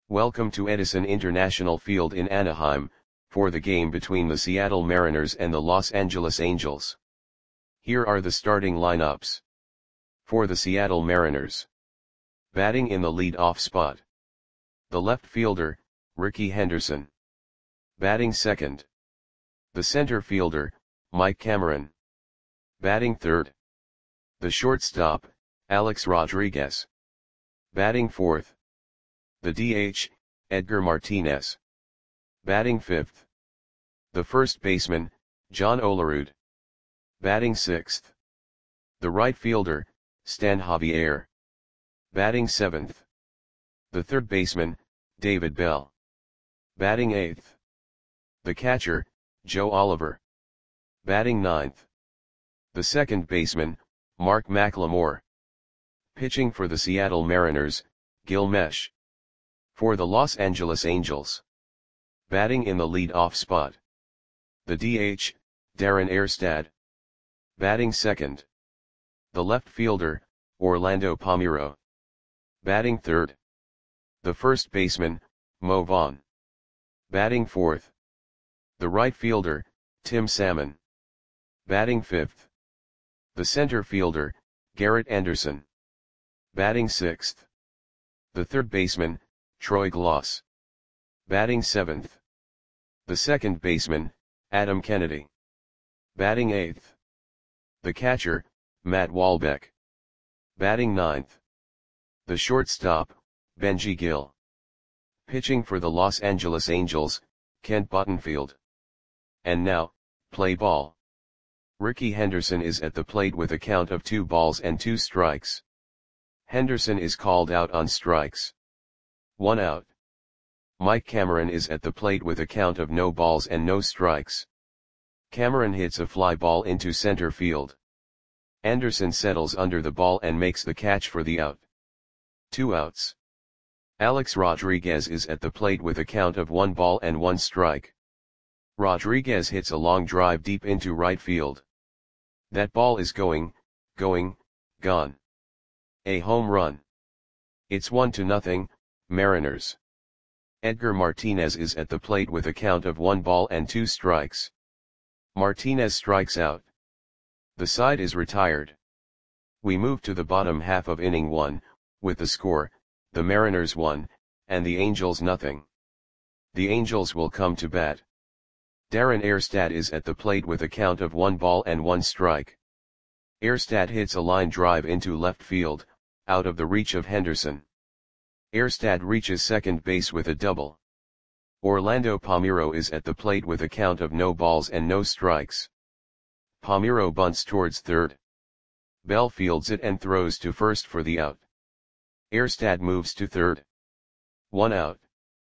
Welcome to Edison International Field in Anaheim, for the game between the Seattle Mariners and the Los Angeles Angels. Here are the starting lineups. For the Seattle Mariners. Batting in the lead-off spot. The left fielder, Rickey Henderson. Batting second. The center fielder, Mike Cameron. Batting third. The shortstop, Alex Rodriguez. Batting fourth. The DH, Edgar Martinez. Batting fifth. The first baseman, John Olerud. Batting sixth. The right fielder, Stan Javier. Batting seventh. The third baseman, David Bell. Batting eighth. The catcher, Joe Oliver. Batting ninth. The second baseman, Mark McLemore. Pitching for the Seattle Mariners, Gil Meche. For the Los Angeles Angels. Batting in the lead-off spot. The DH, Darren Erstad. Batting second. The left fielder, Orlando Palmeiro. Batting third. The first baseman, Mo Vaughn. Batting fourth. The right fielder, Tim Salmon. Batting fifth. The center fielder, Garrett Anderson. Batting sixth. The third baseman, Troy Glaus. Batting seventh. The second baseman, Adam Kennedy. Batting eighth. The catcher, Matt Walbeck. Batting ninth. The shortstop, Benji Gill. Pitching for the Los Angeles Angels, Kent Buttonfield. And now, play ball. Rickey Henderson is at the plate with a count of 2 balls and 2 strikes. Henderson is called out on strikes. 1 out. Mike Cameron is at the plate with a count of no balls and no strikes. Cameron hits a fly ball into center field. Anderson settles under the ball and makes the catch for the out. 2 outs. Alex Rodriguez is at the plate with a count of 1 ball and 1 strike. Rodriguez hits a long drive deep into right field. That ball is gone. A home run. It's 1-0, Mariners. Edgar Martinez is at the plate with a count of 1 ball and 2 strikes. Martinez strikes out. The side is retired. We move to the bottom half of inning 1, with the score, the Mariners 1, and the Angels 0. The Angels will come to bat. Darren Erstad is at the plate with a count of 1 ball and 1 strike. Erstad hits a line drive into left field, out of the reach of Henderson. Erstad reaches second base with a double. Orlando Palmeiro is at the plate with a count of no balls and no strikes. Palmeiro bunts towards third. Bell fields it and throws to first for the out. Erstad moves to third. 1 out.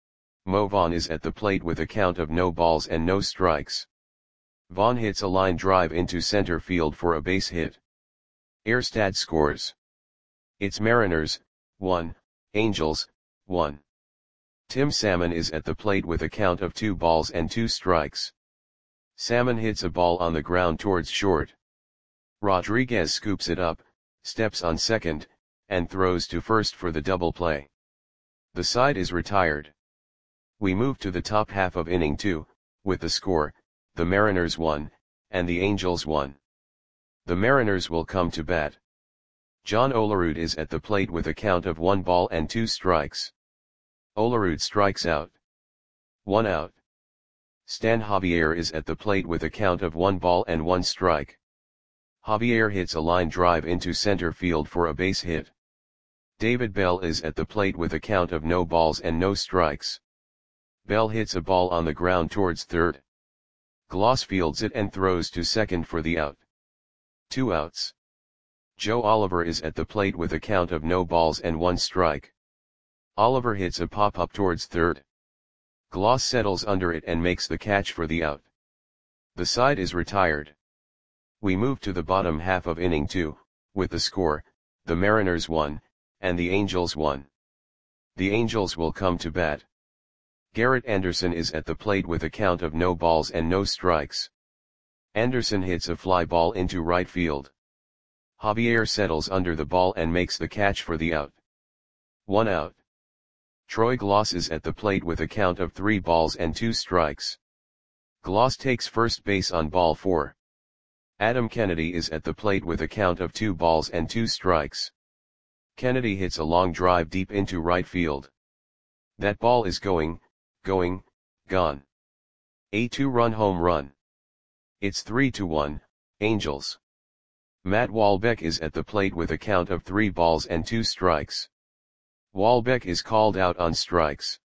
Mo Vaughn is at the plate with a count of no balls and no strikes. Vaughn hits a line drive into center field for a base hit. Erstad scores. It's Mariners 1, Angels 1. Tim Salmon is at the plate with a count of 2 balls and 2 strikes. Salmon hits a ball on the ground towards short. Rodriguez scoops it up, steps on second, and throws to first for the double play. The side is retired. We move to the top half of inning 2, with the score, the Mariners 1, and the Angels 1. The Mariners will come to bat. John Olerud is at the plate with a count of 1 ball and 2 strikes. Olerud strikes out. 1 out. Stan Javier is at the plate with a count of 1 ball and 1 strike. Javier hits a line drive into center field for a base hit. David Bell is at the plate with a count of no balls and no strikes. Bell hits a ball on the ground towards third. Glaus fields it and throws to second for the out. 2 outs. Joe Oliver is at the plate with a count of no balls and 1 strike. Oliver hits a pop-up towards third. Glaus settles under it and makes the catch for the out. The side is retired. We move to the bottom half of inning 2, with the score, the Mariners 1, and the Angels 1. The Angels will come to bat. Garrett Anderson is at the plate with a count of no balls and no strikes. Anderson hits a fly ball into right field. Javier settles under the ball and makes the catch for the out. 1 out. Troy Gloss is at the plate with a count of 3 balls and 2 strikes. Gloss takes first base on ball 4. Adam Kennedy is at the plate with a count of 2 balls and 2 strikes. Kennedy hits a long drive deep into right field. That ball is going, gone. A 2-run home run. It's 3-1, Angels. Matt Wahlbeck is at the plate with a count of 3 balls and 2 strikes. Wahlbeck is called out on strikes.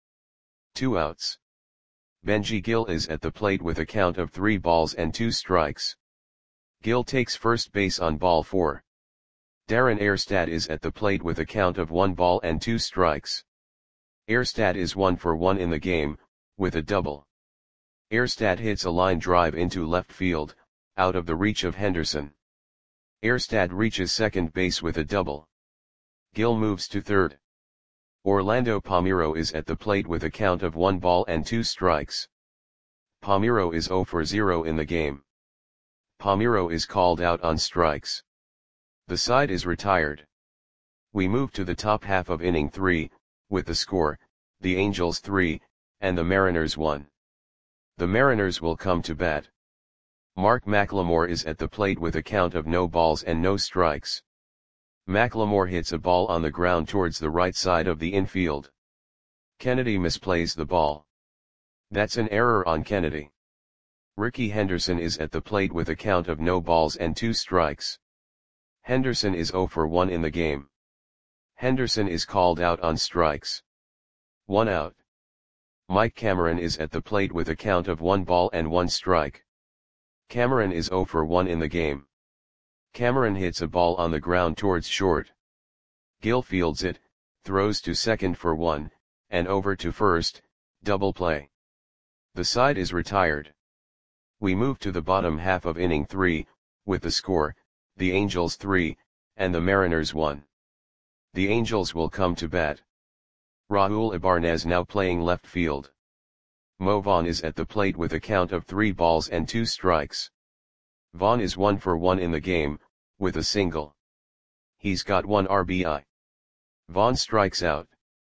2 outs. Benji Gil is at the plate with a count of 3 balls and 2 strikes. Gil takes first base on ball 4. Darren Erstad is at the plate with a count of 1 ball and 2 strikes. Erstad is 1 for 1 in the game, with a double. Erstad hits a line drive into left field, out of the reach of Henderson. Erstad reaches second base with a double. Gil moves to third. Orlando Palmeiro is at the plate with a count of 1 ball and 2 strikes. Palmeiro is 0 for 0 in the game. Palmeiro is called out on strikes. The side is retired. We move to the top half of inning 3, with the score, the Angels 3, and the Mariners 1. The Mariners will come to bat. Mark McLemore is at the plate with a count of no balls and no strikes. McLemore hits a ball on the ground towards the right side of the infield. Kennedy misplays the ball. That's an error on Kennedy. Ricky Henderson is at the plate with a count of no balls and 2 strikes. Henderson is 0 for 1 in the game. Henderson is called out on strikes. 1 out. Mike Cameron is at the plate with a count of 1 ball and 1 strike. Cameron is 0 for 1 in the game. Cameron hits a ball on the ground towards short. Gil fields it, throws to second for 1, and over to first, double play. The side is retired. We move to the bottom half of inning 3, with the score, the Angels 3, and the Mariners 1. The Angels will come to bat. Raul Ibanez now playing left field. Mo Vaughn is at the plate with a count of 3 balls and 2 strikes. Vaughn is 1 for 1 in the game, with a single. He's got 1 RBI. Vaughn strikes out.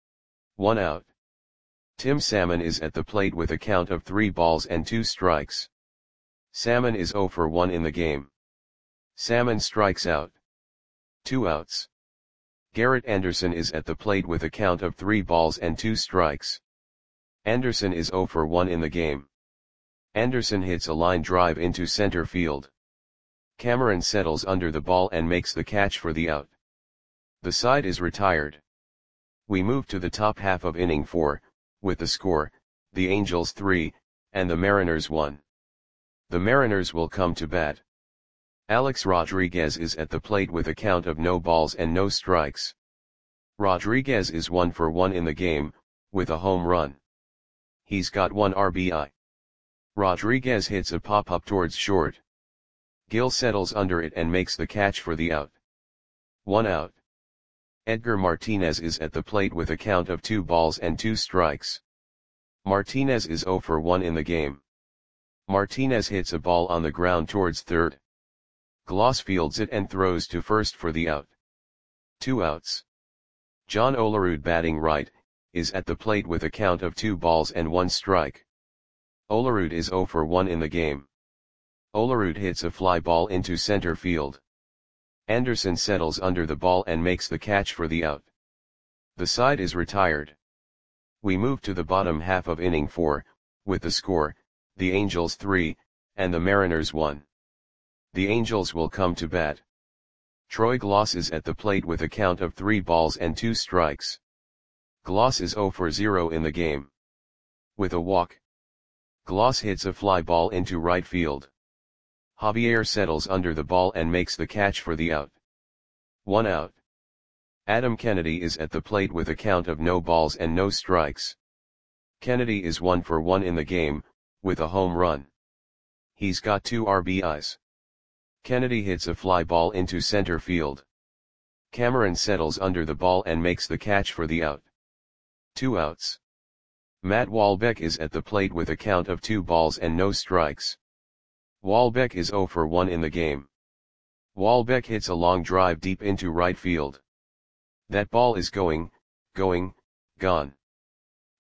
1 out. Tim Salmon is at the plate with a count of 3 balls and 2 strikes. Salmon is 0 for 1 in the game. Salmon strikes out. 2 outs. Garrett Anderson is at the plate with a count of 3 balls and 2 strikes. Anderson is 0 for 1 in the game. Anderson hits a line drive into center field. Cameron settles under the ball and makes the catch for the out. The side is retired. We move to the top half of inning 4, with the score, the Angels 3, and the Mariners 1. The Mariners will come to bat. Alex Rodriguez is at the plate with a count of no balls and no strikes. Rodriguez is 1 for 1 in the game, with a home run. He's got 1 RBI. Rodriguez hits a pop-up towards short. Gil settles under it and makes the catch for the out. 1 out. Edgar Martinez is at the plate with a count of 2 balls and 2 strikes. Martinez is 0 for 1 in the game. Martinez hits a ball on the ground towards third. Gloss fields it and throws to first for the out. 2 outs. John Olerud batting right, is at the plate with a count of 2 balls and 1 strike. Olerud is 0 for 1 in the game. Olerud hits a fly ball into center field. Anderson settles under the ball and makes the catch for the out. The side is retired. We move to the bottom half of inning 4, with the score, the Angels 3, and the Mariners 1. The Angels will come to bat. Troy Gloss is at the plate with a count of 3 balls and 2 strikes. Gloss is 0 for 0 in the game. With a walk. Gloss hits a fly ball into right field. Javier settles under the ball and makes the catch for the out. 1 out. Adam Kennedy is at the plate with a count of no balls and no strikes. Kennedy is 1 for 1 in the game, with a home run. He's got 2 RBIs. Kennedy hits a fly ball into center field. Cameron settles under the ball and makes the catch for the out. 2 outs. Matt Wahlbeck is at the plate with a count of 2 balls and no strikes. Wahlbeck is 0 for 1 in the game. Wahlbeck hits a long drive deep into right field. That ball is going, gone.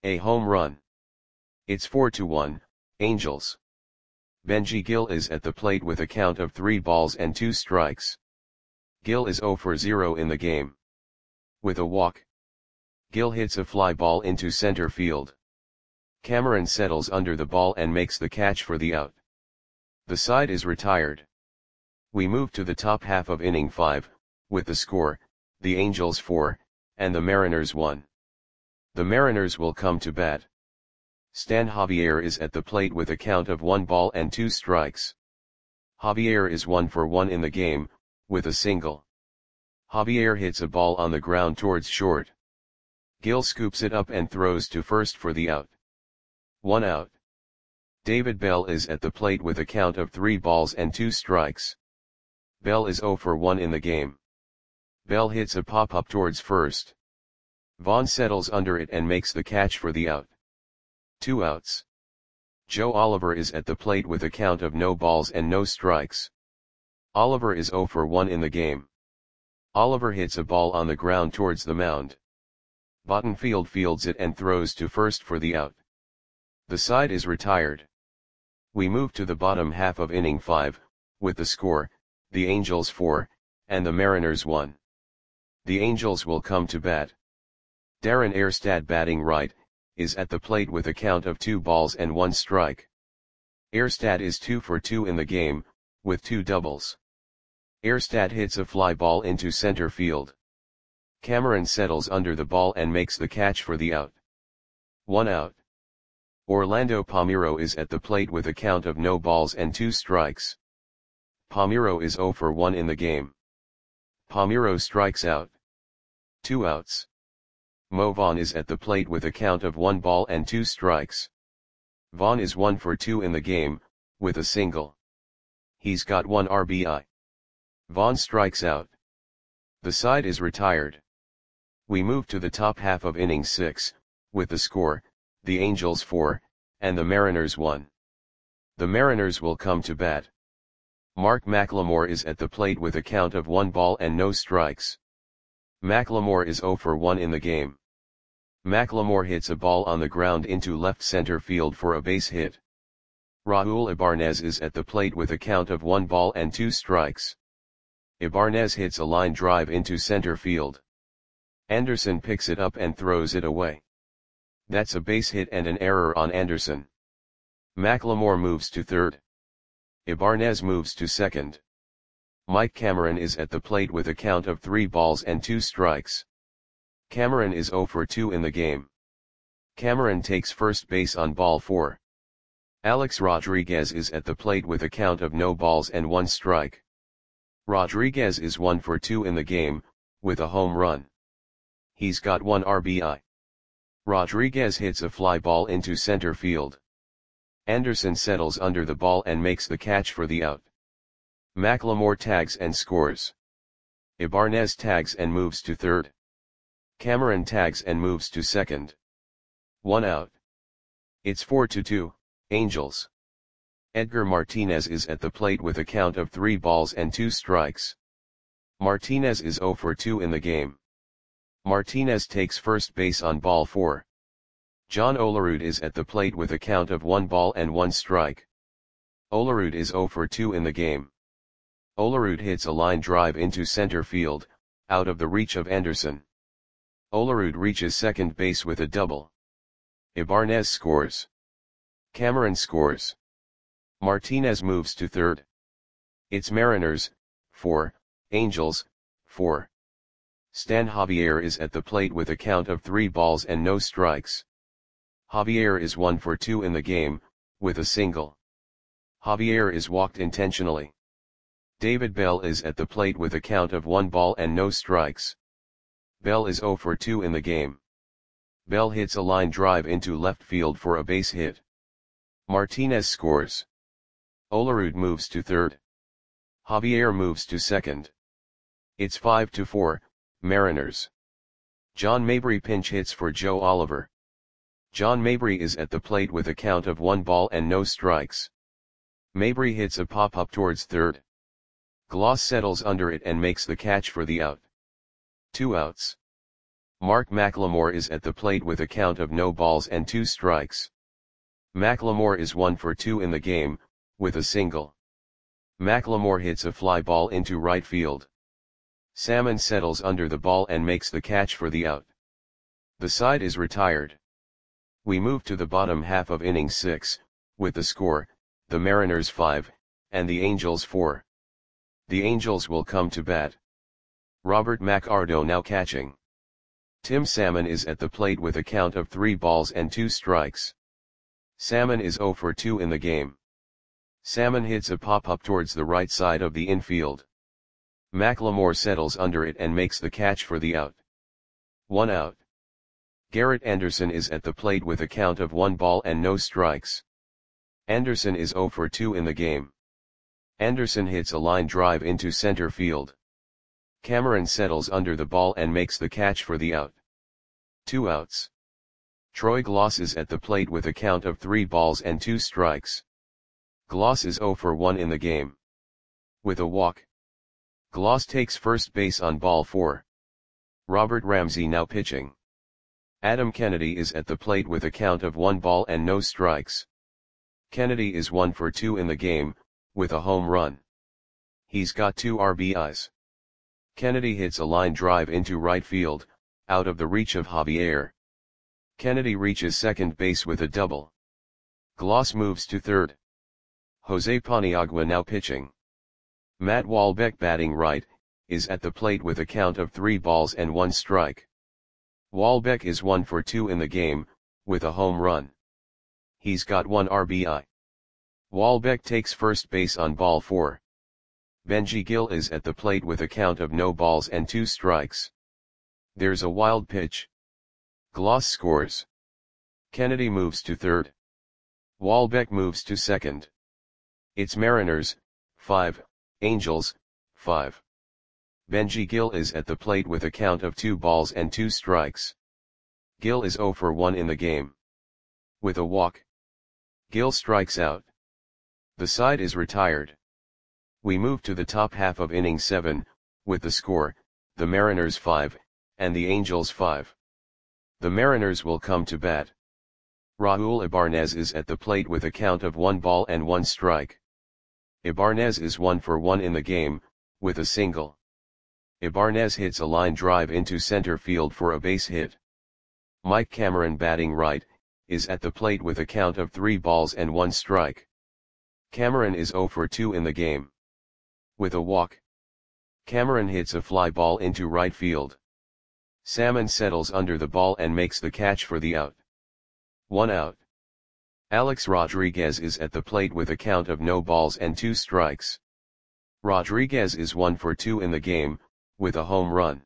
A home run. It's 4-1, Angels. Benji Gil is at the plate with a count of 3 balls and 2 strikes. Gil is 0 for 0 in the game. With a walk, Gil hits a fly ball into center field. Cameron settles under the ball and makes the catch for the out. The side is retired. We move to the top half of inning 5, with the score, the Angels 4, and the Mariners 1. The Mariners will come to bat. Stan Javier is at the plate with a count of 1 ball and 2 strikes. Javier is 1 for 1 in the game, with a single. Javier hits a ball on the ground towards short. Gil scoops it up and throws to first for the out. 1 out. David Bell is at the plate with a count of 3 balls and 2 strikes. Bell is 0 for 1 in the game. Bell hits a pop-up towards first. Vaughn settles under it and makes the catch for the out. 2 outs. Joe Oliver is at the plate with a count of no balls and no strikes. Oliver is 0 for 1 in the game. Oliver hits a ball on the ground towards the mound. Bottenfield fields it and throws to first for the out. The side is retired. We move to the bottom half of inning 5, with the score, the Angels 4, and the Mariners 1. The Angels will come to bat. Darren Erstad, batting right, is at the plate with a count of 2 balls and 1 strike. Erstad is 2 for 2 in the game, with 2 doubles. Erstad hits a fly ball into center field. Cameron settles under the ball and makes the catch for the out. 1 out. Orlando Palmeiro is at the plate with a count of no balls and 2 strikes. Palmeiro is 0 for 1 in the game. Palmeiro strikes out. 2 outs. Mo Vaughn is at the plate with a count of 1 ball and 2 strikes. Vaughn is 1 for 2 in the game, with a single. He's got 1 RBI. Vaughn strikes out. The side is retired. We move to the top half of inning 6, with the score, the Angels 4, and the Mariners 1. The Mariners will come to bat. Mark McLemore is at the plate with a count of 1 ball and no strikes. McLemore is 0 for 1 in the game. McLemore hits a ball on the ground into left center field for a base hit. Raul Ibanez is at the plate with a count of 1 ball and 2 strikes. Ibanez hits a line drive into center field. Anderson picks it up and throws it away. That's a base hit and an error on Anderson. McLemore moves to third. Ibanez moves to second. Mike Cameron is at the plate with a count of 3 balls and 2 strikes. Cameron is 0 for 2 in the game. Cameron takes first base on ball 4. Alex Rodriguez is at the plate with a count of no balls and 1 strike. Rodriguez is 1 for 2 in the game, with a home run. He's got 1 RBI. Rodriguez hits a fly ball into center field. Anderson settles under the ball and makes the catch for the out. McLemore tags and scores. Ibanez tags and moves to third. Cameron tags and moves to second. 1 out. It's 4-2, Angels. Edgar Martinez is at the plate with a count of 3 balls and 2 strikes. Martinez is 0 for 2 in the game. Martinez takes first base on ball 4. John Olerud is at the plate with a count of 1 ball and 1 strike. Olerud is 0 for 2 in the game. Olerud hits a line drive into center field, out of the reach of Anderson. Olerud reaches second base with a double. Ibanez scores. Cameron scores. Martinez moves to third. It's Mariners, 4, Angels, 4. Stan Javier is at the plate with a count of 3 balls and no strikes. Javier is 1 for 2 in the game, with a single. Javier is walked intentionally. David Bell is at the plate with a count of 1 ball and no strikes. Bell is 0 for 2 in the game. Bell hits a line drive into left field for a base hit. Martinez scores. Olerud moves to third. Javier moves to second. It's 5-4, Mariners. John Mabry pinch hits for Joe Oliver. John Mabry is at the plate with a count of 1 ball and no strikes. Mabry hits a pop-up towards third. Gloss settles under it and makes the catch for the out. 2 outs. Mark McLemore is at the plate with a count of no balls and 2 strikes. McLemore is 1 for 2 in the game, with a single. McLemore hits a fly ball into right field. Salmon settles under the ball and makes the catch for the out. The side is retired. We move to the bottom half of inning 6, with the score, the Mariners 5, and the Angels 4. The Angels will come to bat. Robert McArdo now catching. Tim Salmon is at the plate with a count of 3 balls and 2 strikes. Salmon is 0 for 2 in the game. Salmon hits a pop-up towards the right side of the infield. McLemore settles under it and makes the catch for the out. 1 out. Garrett Anderson is at the plate with a count of 1 ball and no strikes. Anderson is 0 for 2 in the game. Anderson hits a line drive into center field. Cameron settles under the ball and makes the catch for the out. 2 outs. Troy Gloss is at the plate with a count of 3 balls and 2 strikes. Gloss is 0 for 1 in the game. With a walk. Gloss takes first base on ball 4. Robert Ramsey now pitching. Adam Kennedy is at the plate with a count of 1 ball and no strikes. Kennedy is 1 for 2 in the game, with a home run. He's got 2 RBIs. Kennedy hits a line drive into right field, out of the reach of Javier. Kennedy reaches second base with a double. Gloss moves to third. Jose Paniagua now pitching. Matt Walbeck batting right, is at the plate with a count of 3 balls and 1 strike. Walbeck is 1 for 2 in the game, with a home run. He's got 1 RBI. Walbeck takes first base on ball 4. Benji Gil is at the plate with a count of no balls and 2 strikes. There's a wild pitch. Gloss scores. Kennedy moves to third. Walbeck moves to second. It's Mariners, 5, Angels, 5. Benji Gil is at the plate with a count of 2 balls and 2 strikes. Gil is 0 for 1 in the game. With a walk. Gil strikes out. The side is retired. We move to the top half of inning 7, with the score, the Mariners 5, and the Angels 5. The Mariners will come to bat. Raul Ibanez is at the plate with a count of 1 ball and 1 strike. Ibanez is 1 for 1 in the game, with a single. Ibanez hits a line drive into center field for a base hit. Mike Cameron batting right, is at the plate with a count of 3 balls and 1 strike. Cameron is 0 for 2 in the game. With a walk. Cameron hits a fly ball into right field. Salmon settles under the ball and makes the catch for the out. 1 out. Alex Rodriguez is at the plate with a count of no balls and 2 strikes. Rodriguez is 1 for 2 in the game, with a home run.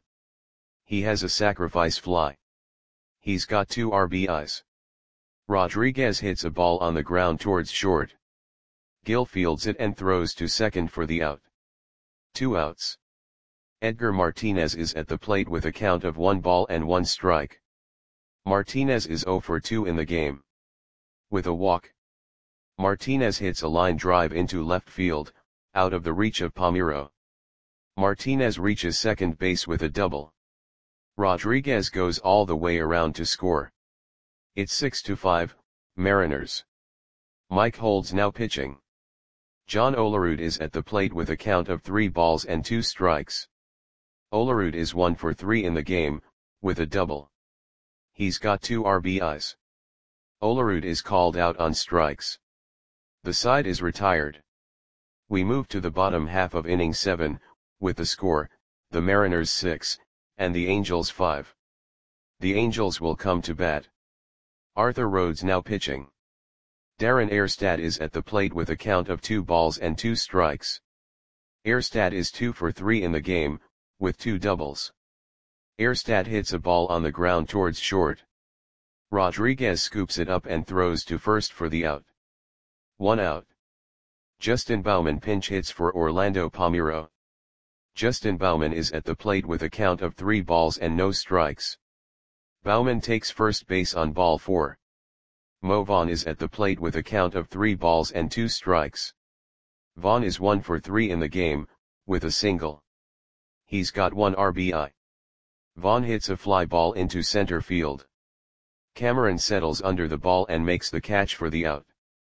He has a sacrifice fly. He's got 2 RBIs. Rodriguez hits a ball on the ground towards short. Gil fields it and throws to second for the out. 2 outs. Edgar Martinez is at the plate with a count of 1 ball and 1 strike. Martinez is 0 for 2 in the game. With a walk. Martinez hits a line drive into left field, out of the reach of Palmeiro. Martinez reaches second base with a double. Rodriguez goes all the way around to score. It's 6-5, Mariners. Mike Holds now pitching. John Olerud is at the plate with a count of 3 balls and 2 strikes. Olerud is 1 for 3 in the game, with a double. He's got 2 RBIs. Olerud is called out on strikes. The side is retired. We move to the bottom half of inning 7, with the score, the Mariners 6, and the Angels 5. The Angels will come to bat. Arthur Rhodes now pitching. Darren Erstad is at the plate with a count of 2 balls and 2 strikes. Erstad is 2 for 3 in the game, with 2 doubles. Erstad hits a ball on the ground towards short. Rodriguez scoops it up and throws to first for the out. 1 out. Justin Bauman pinch hits for Orlando Palmeiro. Justin Bauman is at the plate with a count of 3 balls and no strikes. Bauman takes first base on ball 4. Mo Vaughn is at the plate with a count of 3 balls and 2 strikes. Vaughn is 1 for 3 in the game, with a single. He's got 1 RBI. Vaughn hits a fly ball into center field. Cameron settles under the ball and makes the catch for the out.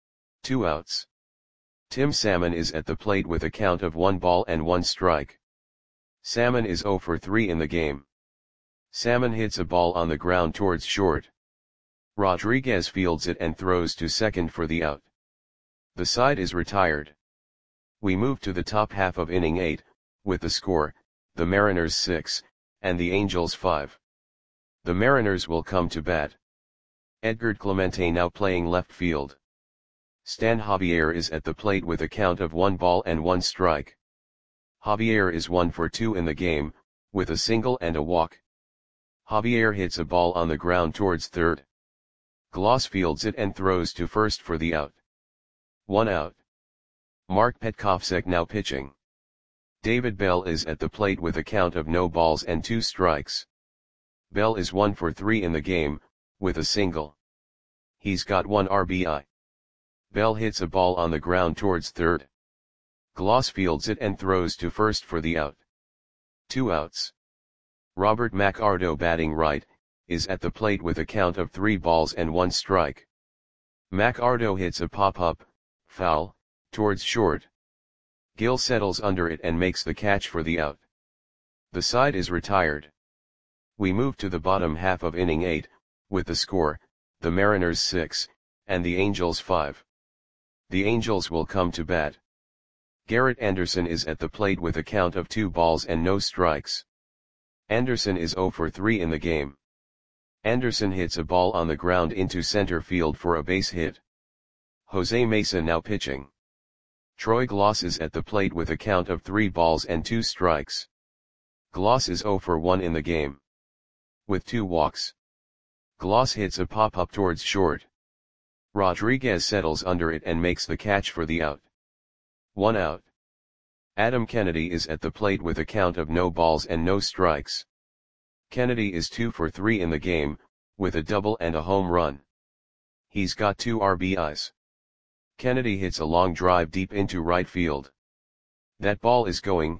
2 outs. Tim Salmon is at the plate with a count of 1 ball and 1 strike. Salmon is 0 for 3 in the game. Salmon hits a ball on the ground towards short. Rodriguez fields it and throws to second for the out. The side is retired. We move to the top half of inning 8, with the score, the Mariners 6, and the Angels 5. The Mariners will come to bat. Edgar Clemente now playing left field. Stan Javier is at the plate with a count of 1 ball and 1 strike. Javier is 1 for 2 in the game, with a single and a walk. Javier hits a ball on the ground towards third. Gloss fields it and throws to first for the out. 1 out. Mark Petkovsek now pitching. David Bell is at the plate with a count of no balls and 2 strikes. Bell is 1 for 3 in the game, with a single. He's got 1 RBI. Bell hits a ball on the ground towards third. Gloss fields it and throws to first for the out. 2 outs. Robert McArdo batting right, is at the plate with a count of 3 balls and 1 strike. McArdo hits a pop-up, foul, towards short. Gill settles under it and makes the catch for the out. The side is retired. We move to the bottom half of inning 8, with the score, the Mariners 6, and the Angels 5. The Angels will come to bat. Garrett Anderson is at the plate with a count of 2 balls and no strikes. Anderson is 0 for 3 in the game. Anderson hits a ball on the ground into center field for a base hit. Jose Mesa now pitching. Troy Gloss is at the plate with a count of 3 balls and 2 strikes. Gloss is 0 for 1 in the game. With 2 walks. Gloss hits a pop-up towards short. Rodriguez settles under it and makes the catch for the out. 1 out. Adam Kennedy is at the plate with a count of no balls and no strikes. Kennedy is 2 for 3 in the game, with a double and a home run. He's got 2 RBIs. Kennedy hits a long drive deep into right field. That ball is gone.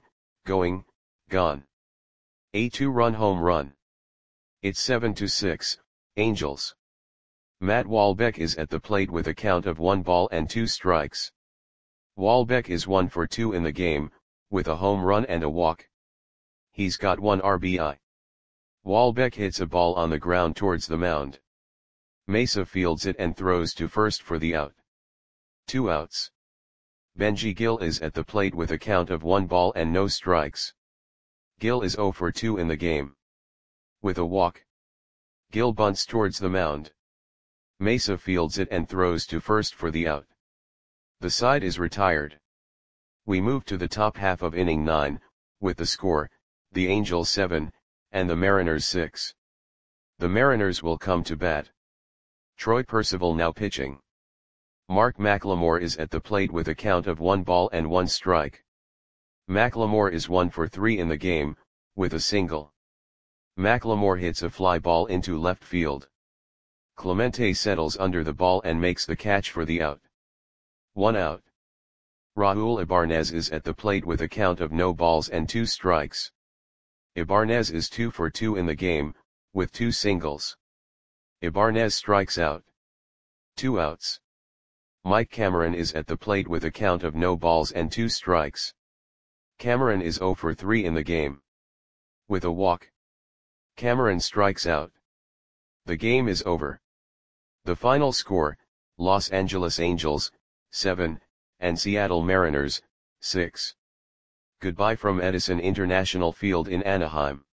A 2-run home run. It's 7-6, Angels. Matt Wahlbeck is at the plate with a count of 1 ball and 2 strikes. Wahlbeck is 1 for 2 in the game, with a home run and a walk. He's got 1 RBI. Wahlbeck hits a ball on the ground towards the mound. Mesa fields it and throws to first for the out. 2 outs. Benji Gil is at the plate with a count of 1 ball and no strikes. Gil is 0 for 2 in the game. With a walk. Gil bunts towards the mound. Mesa fields it and throws to first for the out. The side is retired. We move to the top half of inning 9, with the score, the Angels 7, and the Mariners 6. The Mariners will come to bat. Troy Percival now pitching. Mark McLemore is at the plate with a count of 1 ball and 1 strike. McLemore is 1 for 3 in the game, with a single. McLemore hits a fly ball into left field. Clemente settles under the ball and makes the catch for the out. 1 out. Raul Ibanez is at the plate with a count of no balls and 2 strikes. Ibanez is 2 for 2 in the game, with 2 singles. Ibanez strikes out. 2 outs. Mike Cameron is at the plate with a count of no balls and 2 strikes. Cameron is 0 for 3 in the game. With a walk. Cameron strikes out. The game is over. The final score, Los Angeles Angels, 7, and Seattle Mariners, 6. Goodbye from Edison International Field in Anaheim.